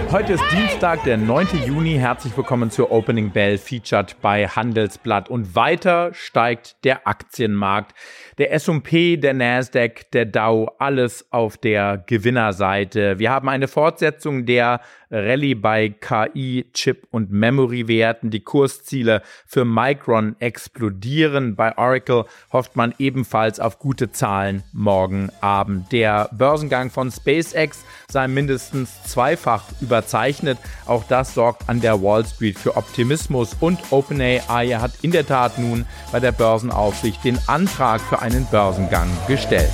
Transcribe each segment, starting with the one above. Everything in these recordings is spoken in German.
Heute ist Dienstag, der 9. Juni. Herzlich willkommen zur Opening Bell, featured bei Handelsblatt. Und weiter steigt der Aktienmarkt. Der S&P, der Nasdaq, der Dow, alles auf der Gewinnerseite. Wir haben eine Fortsetzung der Rallye bei KI, Chip- und Memory-Werten. Die Kursziele für Micron explodieren. Bei Oracle hofft man ebenfalls auf gute Zahlen morgen Abend. Der Börsengang von SpaceX sei mindestens zweifach überzeichnet. Auch das sorgt an der Wall Street für Optimismus. Und OpenAI hat in der Tat nun bei der Börsenaufsicht den Antrag für einen Börsengang gestellt.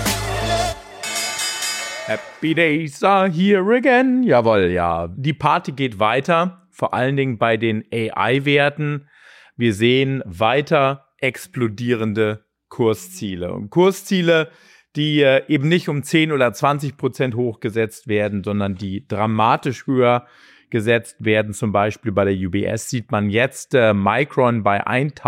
Happy days are here again. Jawohl, ja. Die Party geht weiter, vor allen Dingen bei den AI-Werten. Wir sehen weiter explodierende Kursziele. Und Kursziele, die eben nicht um 10 oder 20% hochgesetzt werden, sondern die dramatisch höher gesetzt werden. Zum Beispiel bei der UBS sieht man jetzt Micron bei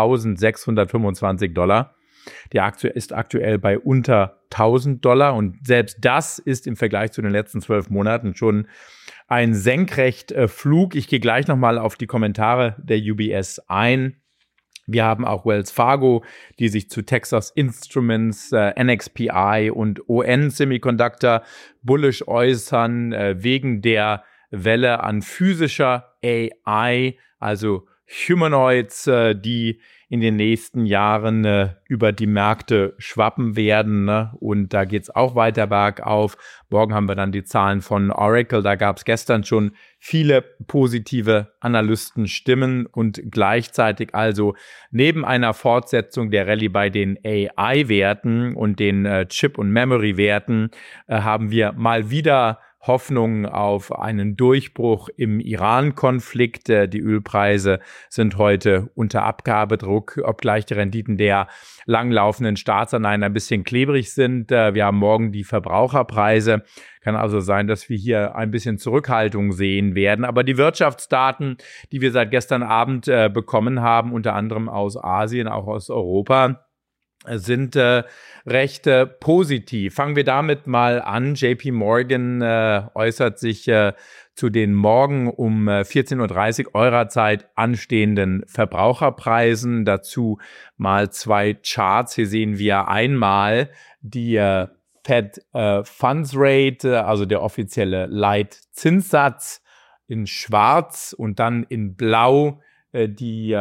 $1.625. Die Aktie ist aktuell bei unter $1.000 und selbst das ist im Vergleich zu den letzten 12 Monaten schon ein Senkrechtflug. Ich gehe gleich nochmal auf die Kommentare der UBS ein. Wir haben auch Wells Fargo, die sich zu Texas Instruments, NXPI und ON Semiconductor bullish äußern, wegen der Welle an physischer AI, also Humanoids, die in den nächsten Jahren über die Märkte schwappen werden. Ne? Und da geht es auch weiter bergauf. Morgen haben wir dann die Zahlen von Oracle. Da gab es gestern schon viele positive Analystenstimmen. Und gleichzeitig also neben einer Fortsetzung der Rallye bei den AI-Werten und den Chip- und Memory-Werten haben wir mal wieder Hoffnung auf einen Durchbruch im Iran-Konflikt. Die Ölpreise sind heute unter Abgabedruck, obgleich die Renditen der langlaufenden Staatsanleihen ein bisschen klebrig sind. Wir haben morgen die Verbraucherpreise. Kann also sein, dass wir hier ein bisschen Zurückhaltung sehen werden. Aber die Wirtschaftsdaten, die wir seit gestern Abend bekommen haben, unter anderem aus Asien, auch aus Europa, sind recht positiv. Fangen wir damit mal an. JP Morgan äußert sich zu den morgen um 14.30 Uhr eurer Zeit anstehenden Verbraucherpreisen. Dazu mal zwei Charts. Hier sehen wir einmal die Fed Funds Rate, also der offizielle Leitzinssatz in schwarz und dann in blau die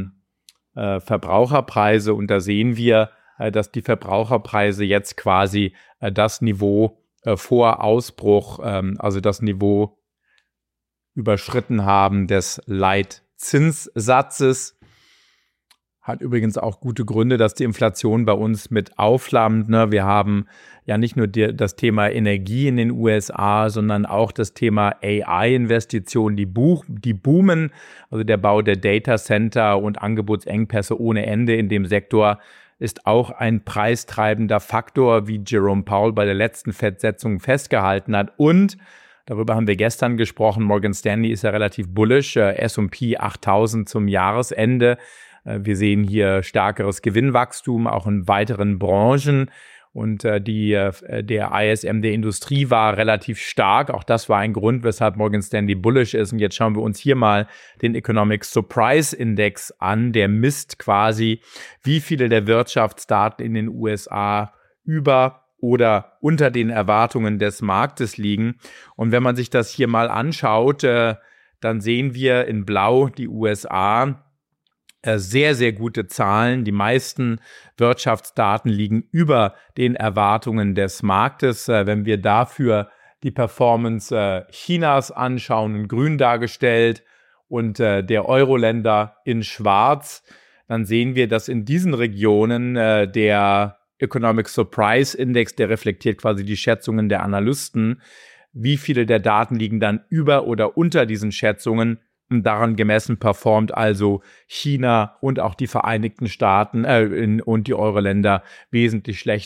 Verbraucherpreise, und da sehen wir, dass die Verbraucherpreise jetzt quasi das Niveau vor Ausbruch, also das Niveau überschritten haben des Leitzinssatzes. Hat übrigens auch gute Gründe, dass die Inflation bei uns mit aufflammt. Ne? Wir haben ja nicht nur das Thema Energie in den USA, sondern auch das Thema AI-Investitionen, die boomen. Also der Bau der Data Center und Angebotsengpässe ohne Ende in dem Sektor ist auch ein preistreibender Faktor, wie Jerome Powell bei der letzten Fed-Sitzung festgehalten hat. Und darüber haben wir gestern gesprochen. Morgan Stanley ist ja relativ bullish. S&P 8000 zum Jahresende. Wir sehen hier stärkeres Gewinnwachstum, auch in weiteren Branchen. Und der ISM der Industrie war relativ stark. Auch das war ein Grund, weshalb Morgan Stanley bullish ist. Und jetzt schauen wir uns hier mal den Economic Surprise Index an. Der misst quasi, wie viele der Wirtschaftsdaten in den USA über oder unter den Erwartungen des Marktes liegen. Und wenn man sich das hier mal anschaut, dann sehen wir in Blau die USA. Sehr, sehr gute Zahlen. Die meisten Wirtschaftsdaten liegen über den Erwartungen des Marktes. Wenn wir dafür die Performance Chinas anschauen, in grün dargestellt, und der Euro-Länder in schwarz, dann sehen wir, dass in diesen Regionen der Economic Surprise Index, der reflektiert quasi die Schätzungen der Analysten, wie viele der Daten liegen dann über oder unter diesen Schätzungen. Daran gemessen performt also China und auch die Vereinigten Staaten und die Euro-Länder wesentlich schlechter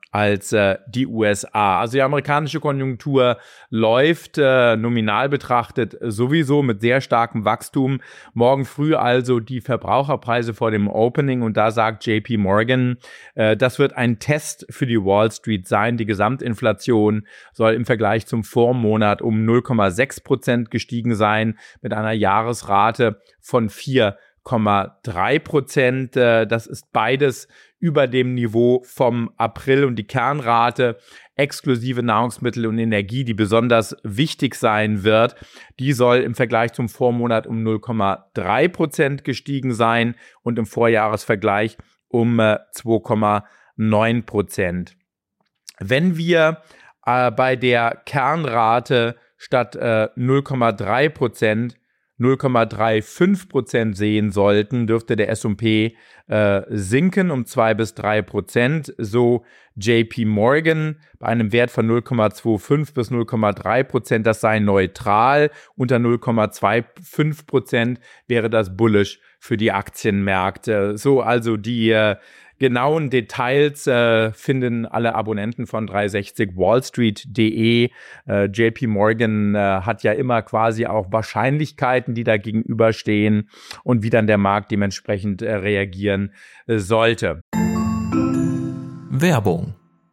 als die USA. Also die amerikanische Konjunktur läuft nominal betrachtet sowieso mit sehr starkem Wachstum. Morgen früh also die Verbraucherpreise vor dem Opening und da sagt JP Morgan, das wird ein Test für die Wall Street sein. Die Gesamtinflation soll im Vergleich zum Vormonat um 0,6% gestiegen sein mit einer Jahresrate von 4,3%. Das ist beides über dem Niveau vom April und die Kernrate exklusive Nahrungsmittel und Energie, die besonders wichtig sein wird, die soll im Vergleich zum Vormonat um 0,3% gestiegen sein und im Vorjahresvergleich um 2,9%. Wenn wir bei der Kernrate statt 0,3% 0,35% sehen sollten, dürfte der S&P sinken um 2-3%, so JP Morgan bei einem Wert von 0,25 bis 0,3%, das sei neutral, unter 0,25% wäre das bullish für die Aktienmärkte. So, also die genauen Details finden alle Abonnenten von 360wallstreet.de. JP Morgan hat ja immer quasi auch Wahrscheinlichkeiten, die da gegenüberstehen und wie dann der Markt dementsprechend reagieren sollte. Werbung.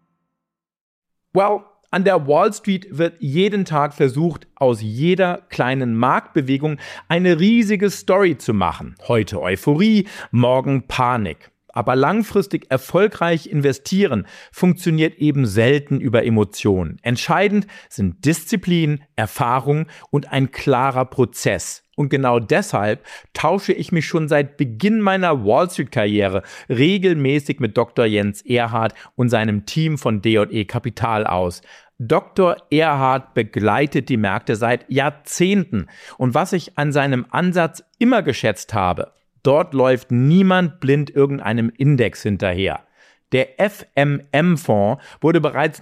Well, an der Wall Street wird jeden Tag versucht, aus jeder kleinen Marktbewegung eine riesige Story zu machen. Heute Euphorie, morgen Panik. Aber langfristig erfolgreich investieren funktioniert eben selten über Emotionen. Entscheidend sind Disziplin, Erfahrung und ein klarer Prozess. Und genau deshalb tausche ich mich schon seit Beginn meiner Wall Street-Karriere regelmäßig mit Dr. Jens Erhardt und seinem Team von D&E Kapital aus. Dr. Erhardt begleitet die Märkte seit Jahrzehnten. Und was ich an seinem Ansatz immer geschätzt habe, dort läuft niemand blind irgendeinem Index hinterher. Der FMM-Fonds wurde bereits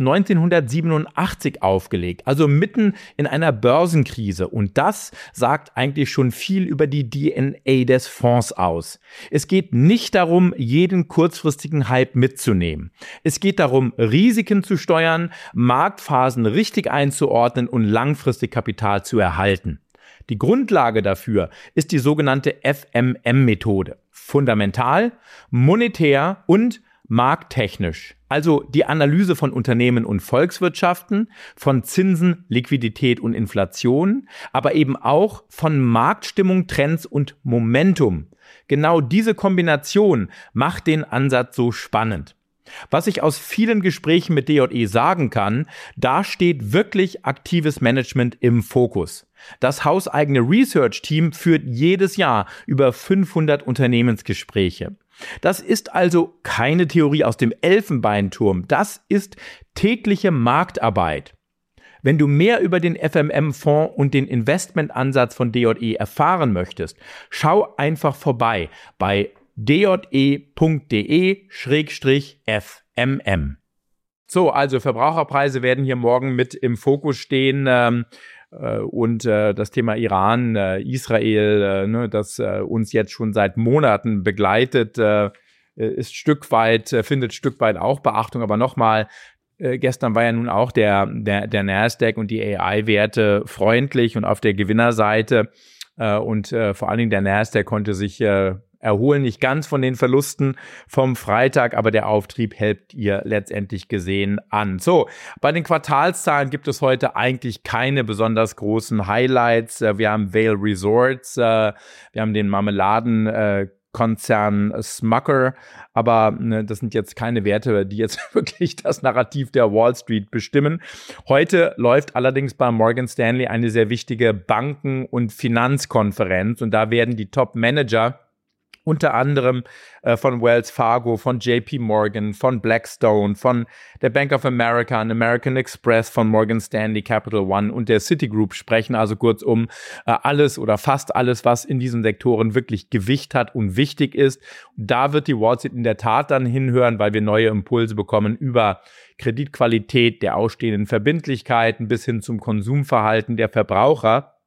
1987 aufgelegt, also mitten in einer Börsenkrise. Und das sagt eigentlich schon viel über die DNA des Fonds aus. Es geht nicht darum, jeden kurzfristigen Hype mitzunehmen. Es geht darum, Risiken zu steuern, Marktphasen richtig einzuordnen und langfristig Kapital zu erhalten. Die Grundlage dafür ist die sogenannte FMM-Methode. Fundamental, monetär und markttechnisch. Also die Analyse von Unternehmen und Volkswirtschaften, von Zinsen, Liquidität und Inflation, aber eben auch von Marktstimmung, Trends und Momentum. Genau diese Kombination macht den Ansatz so spannend. Was ich aus vielen Gesprächen mit D&E sagen kann, da steht wirklich aktives Management im Fokus. Das hauseigene Research-Team führt jedes Jahr über 500 Unternehmensgespräche. Das ist also keine Theorie aus dem Elfenbeinturm, das ist tägliche Marktarbeit. Wenn du mehr über den FMM-Fonds und den Investmentansatz von D&E erfahren möchtest, schau einfach vorbei bei de.de/FMM. So, also Verbraucherpreise werden hier morgen mit im Fokus stehen und das Thema Iran, Israel, das uns jetzt schon seit Monaten begleitet, ist findet Stück weit auch Beachtung, aber nochmal, gestern war ja nun auch der Nasdaq und die AI-Werte freundlich und auf der Gewinnerseite und vor allen Dingen der Nasdaq konnte sich erholen, nicht ganz von den Verlusten vom Freitag, aber der Auftrieb hält ihr letztendlich gesehen an. So, bei den Quartalszahlen gibt es heute eigentlich keine besonders großen Highlights. Wir haben Vail Resorts, wir haben den Marmeladenkonzern Smucker, aber das sind jetzt keine Werte, die jetzt wirklich das Narrativ der Wall Street bestimmen. Heute läuft allerdings bei Morgan Stanley eine sehr wichtige Banken- und Finanzkonferenz und da werden die Top-Manager unter anderem von Wells Fargo, von JP Morgan, von Blackstone, von der Bank of America, American Express, von Morgan Stanley, Capital One und der Citigroup sprechen. Also kurzum alles oder fast alles, was in diesen Sektoren wirklich Gewicht hat und wichtig ist. Da wird die Wall Street in der Tat dann hinhören, weil wir neue Impulse bekommen über Kreditqualität der ausstehenden Verbindlichkeiten bis hin zum Konsumverhalten der Verbraucher.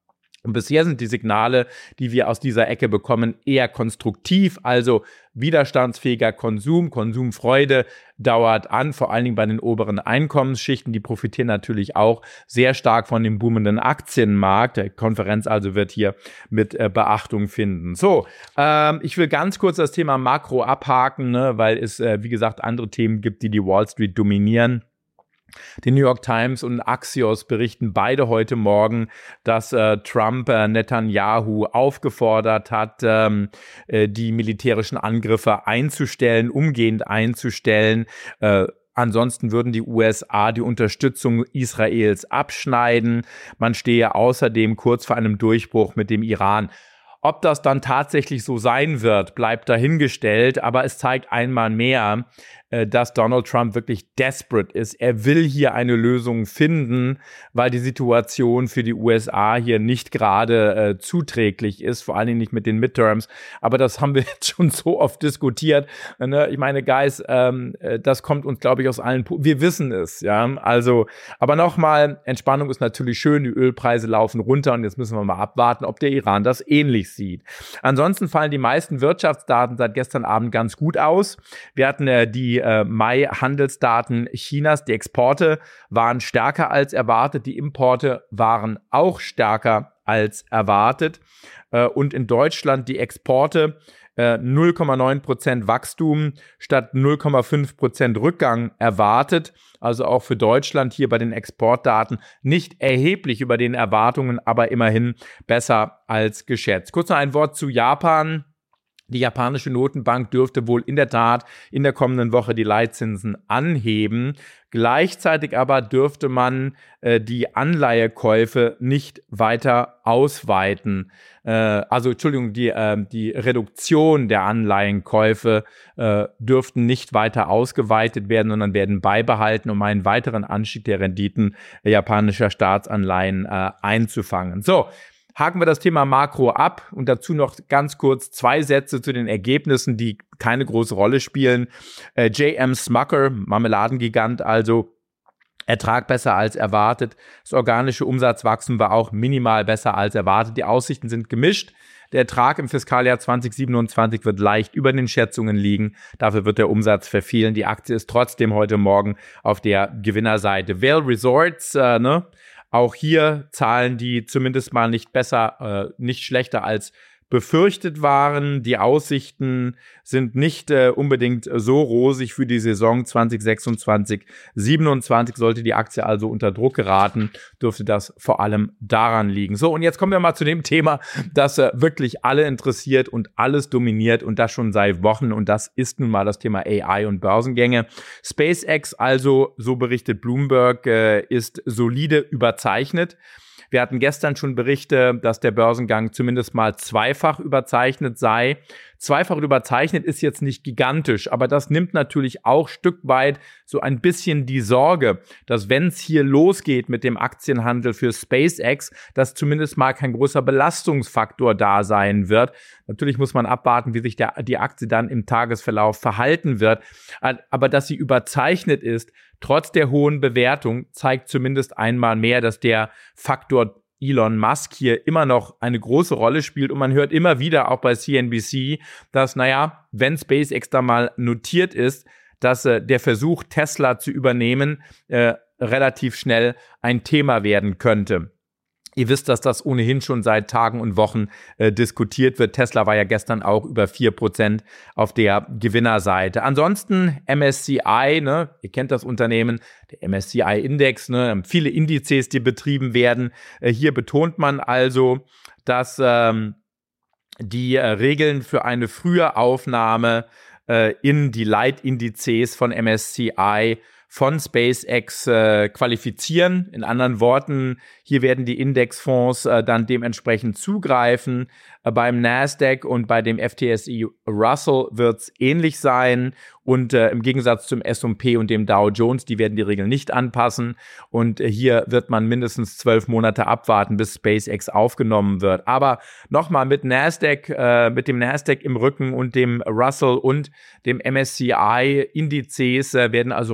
Und bisher sind die Signale, die wir aus dieser Ecke bekommen, eher konstruktiv, also widerstandsfähiger Konsum, Konsumfreude dauert an, vor allen Dingen bei den oberen Einkommensschichten. Die profitieren natürlich auch sehr stark von dem boomenden Aktienmarkt. Die Konferenz also wird hier mit Beachtung finden. So, ich will ganz kurz das Thema Makro abhaken, ne, weil es, wie gesagt, andere Themen gibt, die Wall Street dominieren. Die New York Times und Axios berichten beide heute Morgen, dass Trump Netanyahu aufgefordert hat, die militärischen Angriffe einzustellen, umgehend einzustellen. Ansonsten würden die USA die Unterstützung Israels abschneiden. Man stehe außerdem kurz vor einem Durchbruch mit dem Iran. Ob das dann tatsächlich so sein wird, bleibt dahingestellt, aber es zeigt einmal mehr, dass Donald Trump wirklich desperate ist. Er will hier eine Lösung finden, weil die Situation für die USA hier nicht gerade zuträglich ist, vor allen Dingen nicht mit den Midterms. Aber das haben wir jetzt schon so oft diskutiert. Ne? Ich meine, Guys, das kommt uns, glaube ich, aus allen wir wissen es, ja. Also, aber nochmal, Entspannung ist natürlich schön, die Ölpreise laufen runter und jetzt müssen wir mal abwarten, ob der Iran das ähnlich sieht. Ansonsten fallen die meisten Wirtschaftsdaten seit gestern Abend ganz gut aus. Wir hatten die Mai-Handelsdaten Chinas. Die Exporte waren stärker als erwartet. Die Importe waren auch stärker als erwartet. Und in Deutschland die Exporte 0,9% Wachstum statt 0,5% Rückgang erwartet. Also auch für Deutschland hier bei den Exportdaten nicht erheblich über den Erwartungen, aber immerhin besser als geschätzt. Kurz noch ein Wort zu Japan. Die japanische Notenbank dürfte wohl in der Tat in der kommenden Woche die Leitzinsen anheben. Gleichzeitig aber dürfte man die Anleihekäufe nicht weiter ausweiten. Die Reduktion der Anleihenkäufe dürften nicht weiter ausgeweitet werden, sondern werden beibehalten, um einen weiteren Anstieg der Renditen japanischer Staatsanleihen einzufangen. So. Haken wir das Thema Makro ab und dazu noch ganz kurz 2 Sätze zu den Ergebnissen, die keine große Rolle spielen. J.M. Smucker, Marmeladengigant, also Ertrag besser als erwartet. Das organische Umsatzwachstum war auch minimal besser als erwartet. Die Aussichten sind gemischt. Der Ertrag im Fiskaljahr 2027 wird leicht über den Schätzungen liegen. Dafür wird der Umsatz verfehlen. Die Aktie ist trotzdem heute Morgen auf der Gewinnerseite. Vail Resorts, auch hier Zahlen, die zumindest mal nicht schlechter als befürchtet waren. Die Aussichten sind nicht unbedingt so rosig für die Saison 2026, 27. Sollte die Aktie also unter Druck geraten, dürfte das vor allem daran liegen. So, und jetzt kommen wir mal zu dem Thema, das wirklich alle interessiert und alles dominiert und das schon seit Wochen. Und das ist nun mal das Thema AI und Börsengänge. SpaceX, also so berichtet Bloomberg, ist solide überzeichnet. Wir hatten gestern schon Berichte, dass der Börsengang zumindest mal zweifach überzeichnet sei. Zweifach überzeichnet ist jetzt nicht gigantisch, aber das nimmt natürlich auch Stück weit so ein bisschen die Sorge, dass wenn es hier losgeht mit dem Aktienhandel für SpaceX, dass zumindest mal kein großer Belastungsfaktor da sein wird. Natürlich muss man abwarten, wie sich die Aktie dann im Tagesverlauf verhalten wird. Aber dass sie überzeichnet ist, trotz der hohen Bewertung, zeigt zumindest einmal mehr, dass der Faktor Elon Musk hier immer noch eine große Rolle spielt. Und man hört immer wieder auch bei CNBC, dass, wenn SpaceX da mal notiert ist, dass der Versuch, Tesla zu übernehmen, relativ schnell ein Thema werden könnte. Ihr wisst, dass das ohnehin schon seit Tagen und Wochen diskutiert wird. Tesla war ja gestern auch über 4% auf der Gewinnerseite. Ansonsten MSCI, ihr kennt das Unternehmen, der MSCI-Index, viele Indizes, die betrieben werden. Hier betont man also, dass die Regeln für eine frühe Aufnahme in die Leitindizes von MSCI von SpaceX qualifizieren. In anderen Worten, hier werden die Indexfonds dann dementsprechend zugreifen. Beim Nasdaq und bei dem FTSE Russell wird es ähnlich sein. Und im Gegensatz zum S&P und dem Dow Jones, die werden die Regeln nicht anpassen. Und hier wird man mindestens 12 Monate abwarten, bis SpaceX aufgenommen wird. Aber nochmal mit dem Nasdaq im Rücken und dem Russell und dem MSCI-Indizes werden also reichlich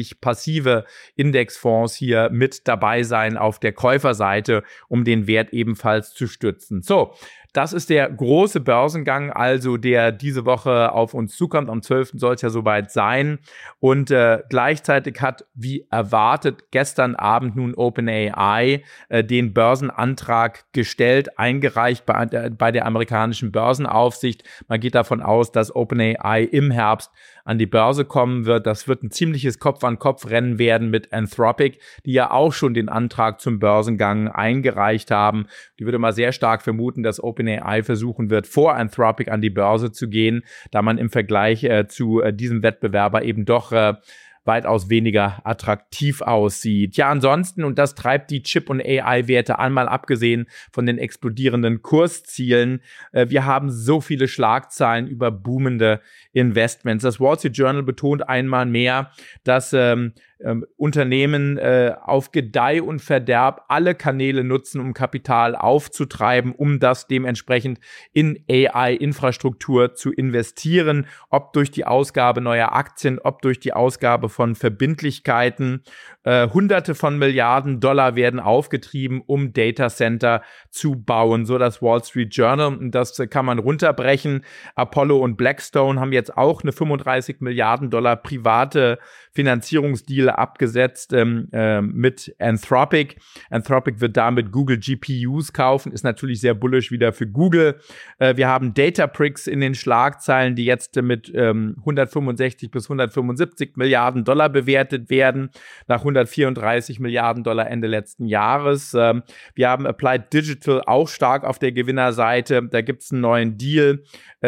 hauptsächlich passive Indexfonds hier mit dabei sein auf der Käuferseite, um den Wert ebenfalls zu stützen. So, das ist der große Börsengang, also der diese Woche auf uns zukommt. Am 12. soll es ja soweit sein. Und gleichzeitig hat, wie erwartet, gestern Abend nun OpenAI den Börsenantrag gestellt, eingereicht bei der amerikanischen Börsenaufsicht. Man geht davon aus, dass OpenAI im Herbst an die Börse kommen wird. Das wird ein ziemliches Kopf-an-Kopf-Rennen werden mit Anthropic, die ja auch schon den Antrag zum Börsengang eingereicht haben. Ich würde mal sehr stark vermuten, dass OpenAI versuchen wird, vor Anthropic an die Börse zu gehen, da man im Vergleich zu diesem Wettbewerber eben doch weitaus weniger attraktiv aussieht. Ja, ansonsten, und das treibt die Chip- und AI-Werte an, mal abgesehen von den explodierenden Kurszielen, wir haben so viele Schlagzeilen über boomende Investments. Das Wall Street Journal betont einmal mehr, dass Unternehmen auf Gedeih und Verderb alle Kanäle nutzen, um Kapital aufzutreiben, um das dementsprechend in AI-Infrastruktur zu investieren, ob durch die Ausgabe neuer Aktien, ob durch die Ausgabe von Verbindlichkeiten. Hunderte von Milliarden Dollar werden aufgetrieben, um Datacenter zu bauen, so das Wall Street Journal. Und das kann man runterbrechen. Apollo und Blackstone haben jetzt auch eine 35 Milliarden Dollar private Finanzierungsdeal abgesetzt mit Anthropic. Anthropic wird damit Google GPUs kaufen, ist natürlich sehr bullish wieder für Google. Wir haben Databricks in den Schlagzeilen, die jetzt mit 165 bis 175 Milliarden Dollar bewertet werden, nach 134 Milliarden Dollar Ende letzten Jahres. Wir haben Applied Digital auch stark auf der Gewinnerseite. Da gibt es einen neuen Deal,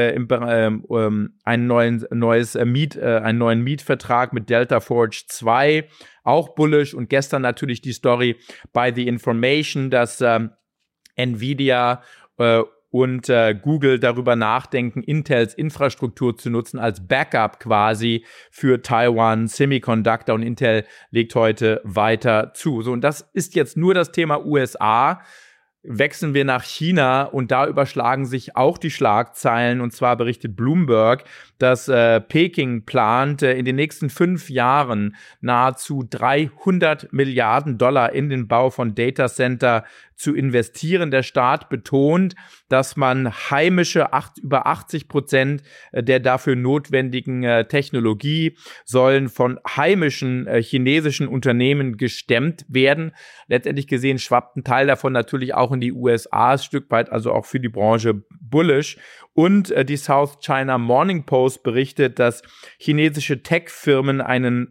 einen neuen Mietvertrag mit Delta Forge 2, auch bullish. Und gestern natürlich die Story bei The Information, dass Nvidia und Google darüber nachdenken, Intels Infrastruktur zu nutzen als Backup quasi für Taiwan Semiconductor, und Intel legt heute weiter zu. So, und das ist jetzt nur das Thema USA. Wechseln wir nach China, und da überschlagen sich auch die Schlagzeilen, und zwar berichtet Bloomberg, dass Peking plant, in den nächsten 5 Jahren nahezu 300 Milliarden Dollar in den Bau von Datacenter zu investieren. Der Staat betont, dass man über 80% der dafür notwendigen Technologie sollen von heimischen chinesischen Unternehmen gestemmt werden. Letztendlich gesehen schwappt ein Teil davon natürlich auch in die USA, ein Stück weit also auch für die Branche bullish. Und die South China Morning Post berichtet, dass chinesische Tech-Firmen einen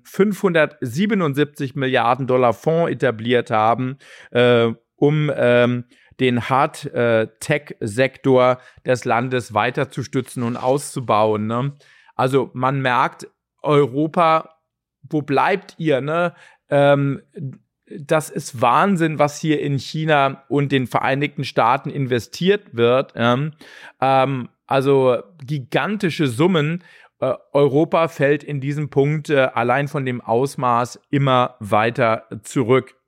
577 Milliarden Dollar Fonds etabliert haben, um den Hard-Tech-Sektor des Landes weiter zu stützen und auszubauen. Ne? Also man merkt, Europa, wo bleibt ihr? Ne? Das ist Wahnsinn, was hier in China und den Vereinigten Staaten investiert wird. Also gigantische Summen. Europa fällt in diesem Punkt allein von dem Ausmaß immer weiter zurück.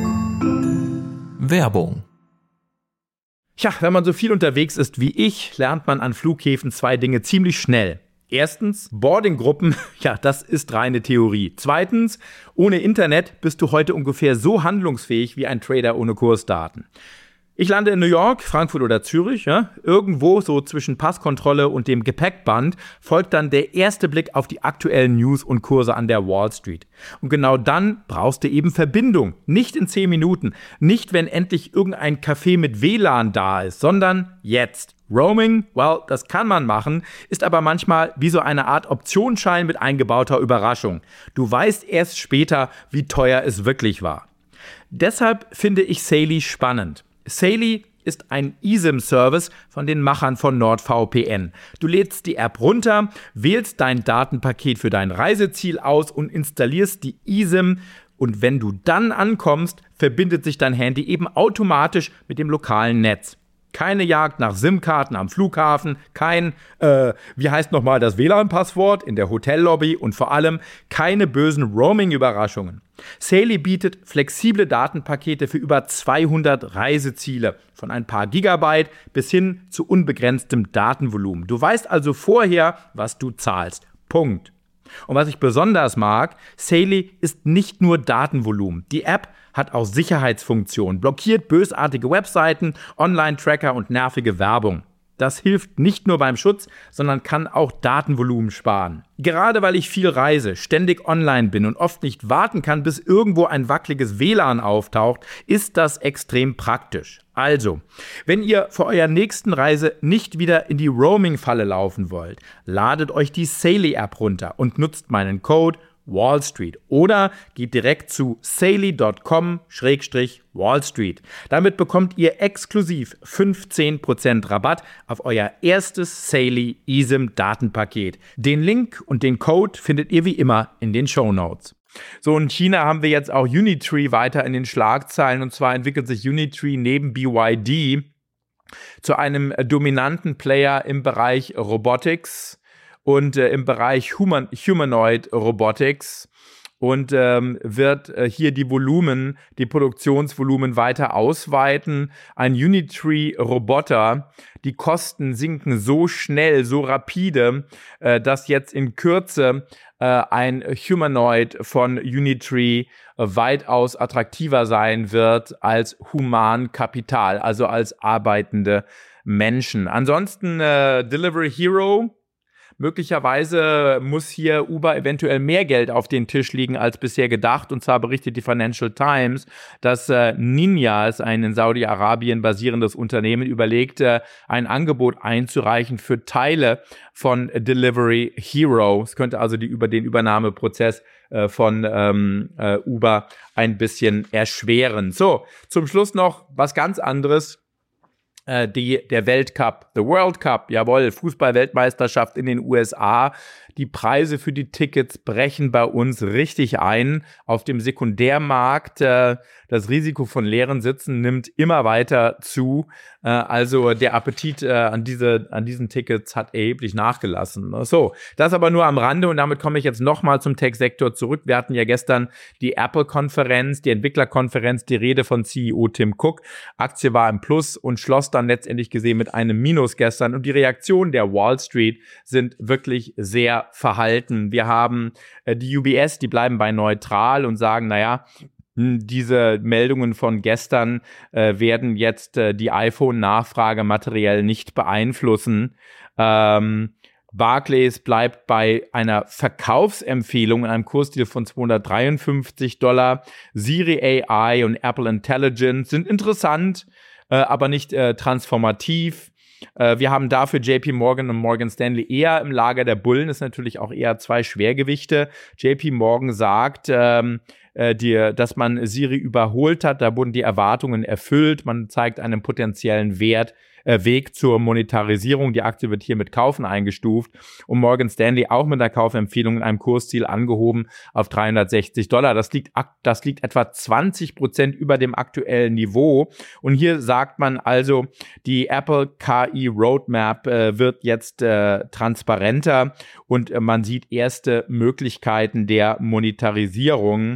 Werbung. Tja, wenn man so viel unterwegs ist wie ich, lernt man an Flughäfen 2 Dinge ziemlich schnell. Erstens, Boardinggruppen, ja, das ist reine Theorie. Zweitens, ohne Internet bist du heute ungefähr so handlungsfähig wie ein Trader ohne Kursdaten. Ich lande in New York, Frankfurt oder Zürich, ja, irgendwo so zwischen Passkontrolle und dem Gepäckband folgt dann der erste Blick auf die aktuellen News und Kurse an der Wall Street. Und genau dann brauchst du eben Verbindung, nicht in 10 Minuten, nicht wenn endlich irgendein Café mit WLAN da ist, sondern jetzt. Roaming, well, das kann man machen, ist aber manchmal wie so eine Art Optionsschein mit eingebauter Überraschung. Du weißt erst später, wie teuer es wirklich war. Deshalb finde ich Saily spannend. Saily ist ein eSIM-Service von den Machern von NordVPN. Du lädst die App runter, wählst dein Datenpaket für dein Reiseziel aus und installierst die eSIM. Und wenn du dann ankommst, verbindet sich dein Handy eben automatisch mit dem lokalen Netz. Keine Jagd nach SIM-Karten am Flughafen, kein, wie heißt nochmal das WLAN-Passwort in der Hotellobby und vor allem keine bösen Roaming-Überraschungen. Saily bietet flexible Datenpakete für über 200 Reiseziele, von ein paar Gigabyte bis hin zu unbegrenztem Datenvolumen. Du weißt also vorher, was du zahlst. Punkt. Und was ich besonders mag, Saily ist nicht nur Datenvolumen. Die App hat auch Sicherheitsfunktionen, blockiert bösartige Webseiten, Online-Tracker und nervige Werbung. Das hilft nicht nur beim Schutz, sondern kann auch Datenvolumen sparen. Gerade weil ich viel reise, ständig online bin und oft nicht warten kann, bis irgendwo ein wackeliges WLAN auftaucht, ist das extrem praktisch. Also, wenn ihr vor eurer nächsten Reise nicht wieder in die Roaming-Falle laufen wollt, ladet euch die Saily-App runter und nutzt meinen Code Wall Street oder geht direkt zu saily.com/Wall Street. Damit bekommt ihr exklusiv 15% Rabatt auf euer erstes Saily eSIM Datenpaket. Den Link und den Code findet ihr wie immer in den Shownotes. So, in China haben wir jetzt auch Unitree weiter in den Schlagzeilen, und zwar entwickelt sich Unitree neben BYD zu einem dominanten Player im Bereich Robotics und im Bereich Humanoid Robotics und wird hier die Produktionsvolumen weiter ausweiten. Ein Unitree-Roboter, die Kosten sinken so schnell, so rapide, dass jetzt in Kürze ein Humanoid von Unitree weitaus attraktiver sein wird als Humankapital, also als arbeitende Menschen. Ansonsten Delivery Hero. Möglicherweise muss hier Uber eventuell mehr Geld auf den Tisch liegen als bisher gedacht. Und zwar berichtet die Financial Times, dass Ninjas, ein in Saudi-Arabien basierendes Unternehmen, überlegt, ein Angebot einzureichen für Teile von Delivery Hero. Es könnte also den Übernahmeprozess von Uber ein bisschen erschweren. So, zum Schluss noch was ganz anderes. Der Weltcup, the World Cup, jawohl, Fußball-Weltmeisterschaft in den USA. Die Preise für die Tickets brechen bei uns richtig ein. Auf dem Sekundärmarkt, das Risiko von leeren Sitzen nimmt immer weiter zu. Also der Appetit an diesen Tickets hat erheblich nachgelassen. So, das aber nur am Rande, und damit komme ich jetzt nochmal zum Tech-Sektor zurück. Wir hatten ja gestern die Apple-Konferenz, die Entwicklerkonferenz, die Rede von CEO Tim Cook. Aktie war im Plus und schloss dann letztendlich gesehen mit einem Minus gestern. Und die Reaktionen der Wall Street sind wirklich sehr verhalten. Wir haben die UBS, die bleiben bei neutral und sagen, naja, diese Meldungen von gestern werden jetzt die iPhone-Nachfrage materiell nicht beeinflussen. Barclays bleibt bei einer Verkaufsempfehlung in einem Kursziel von $253. Siri AI und Apple Intelligence sind interessant, aber nicht transformativ. Wir haben dafür JP Morgan und Morgan Stanley eher im Lager der Bullen. Das ist natürlich auch eher zwei Schwergewichte. JP Morgan sagt, dass man Siri überholt hat. Da wurden die Erwartungen erfüllt. Man zeigt einen potenziellen Weg zur Monetarisierung. Die Aktie wird hier mit Kaufen eingestuft und Morgan Stanley auch mit einer Kaufempfehlung in einem Kursziel angehoben auf $360. Das liegt etwa 20% über dem aktuellen Niveau. Und hier sagt man also, die Apple KI Roadmap wird jetzt transparenter und man sieht erste Möglichkeiten der Monetarisierung.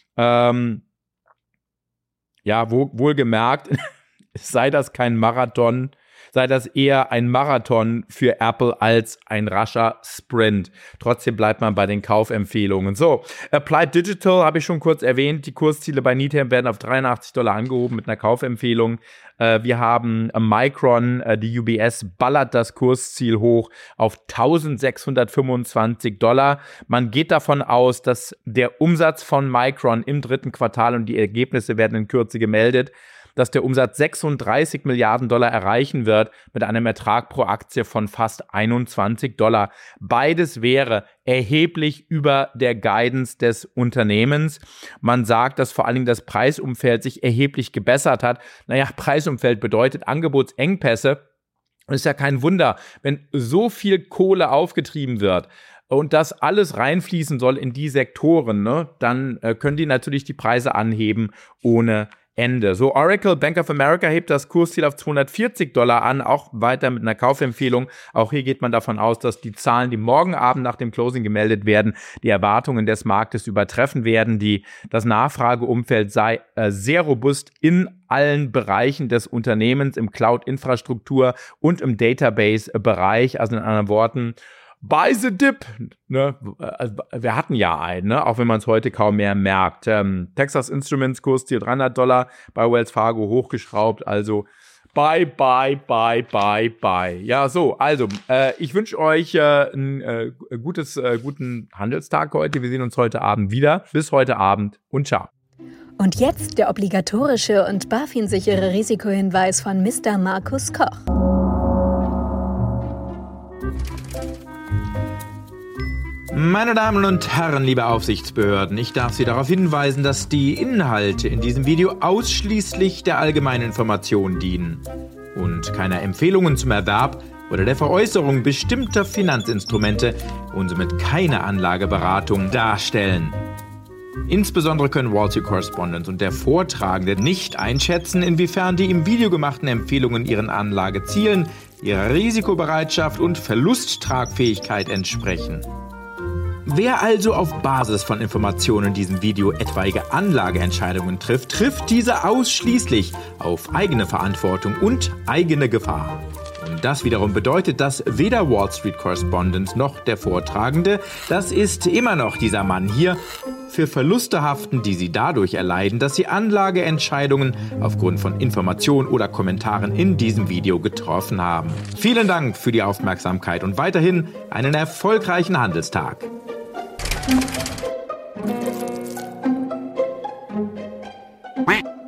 Wohlgemerkt, sei das kein Marathon, sei das eher ein Marathon für Apple als ein rascher Sprint. Trotzdem bleibt man bei den Kaufempfehlungen. So, Applied Digital habe ich schon kurz erwähnt. Die Kursziele bei Needham werden auf $83 angehoben mit einer Kaufempfehlung. Wir haben Micron, die UBS ballert das Kursziel hoch auf $1.625. Man geht davon aus, dass der Umsatz von Micron im dritten Quartal, und die Ergebnisse werden in Kürze gemeldet, dass der Umsatz $36 Milliarden erreichen wird mit einem Ertrag pro Aktie von fast $21. Beides wäre erheblich über der Guidance des Unternehmens. Man sagt, dass vor allen Dingen das Preisumfeld sich erheblich gebessert hat. Naja, Preisumfeld bedeutet Angebotsengpässe. Und es ist ja kein Wunder, wenn so viel Kohle aufgetrieben wird und das alles reinfließen soll in die Sektoren, ne, dann können die natürlich die Preise anheben ohne Ende. So, Oracle, Bank of America hebt das Kursziel auf $240 an, auch weiter mit einer Kaufempfehlung. Auch hier geht man davon aus, dass die Zahlen, die morgen Abend nach dem Closing gemeldet werden, die Erwartungen des Marktes übertreffen werden. Das Nachfrageumfeld sei sehr robust in allen Bereichen des Unternehmens, im Cloud-Infrastruktur und im Database-Bereich. Also in anderen Worten, Buy the dip. Ne? Wir hatten ja einen, ne? Auch wenn man es heute kaum mehr merkt. Texas Instruments Kurs hier $300 bei Wells Fargo hochgeschraubt. Also bye. Ja, so, also ich wünsche euch einen guten Handelstag heute. Wir sehen uns heute Abend wieder. Bis heute Abend und ciao. Und jetzt der obligatorische und BaFin-sichere Risikohinweis von Mr. Markus Koch. Meine Damen und Herren, liebe Aufsichtsbehörden, ich darf Sie darauf hinweisen, dass die Inhalte in diesem Video ausschließlich der allgemeinen Information dienen und keiner Empfehlungen zum Erwerb oder der Veräußerung bestimmter Finanzinstrumente und somit keine Anlageberatung darstellen. Insbesondere können Wall Street Correspondent und der Vortragende nicht einschätzen, inwiefern die im Video gemachten Empfehlungen ihren Anlagezielen, ihrer Risikobereitschaft und Verlusttragfähigkeit entsprechen. Wer also auf Basis von Informationen in diesem Video etwaige Anlageentscheidungen trifft diese ausschließlich auf eigene Verantwortung und eigene Gefahr. Und das wiederum bedeutet, dass weder Wall Street Correspondent noch der Vortragende, das ist immer noch dieser Mann hier, für Verluste haften, die sie dadurch erleiden, dass sie Anlageentscheidungen aufgrund von Informationen oder Kommentaren in diesem Video getroffen haben. Vielen Dank für die Aufmerksamkeit und weiterhin einen erfolgreichen Handelstag. Quack.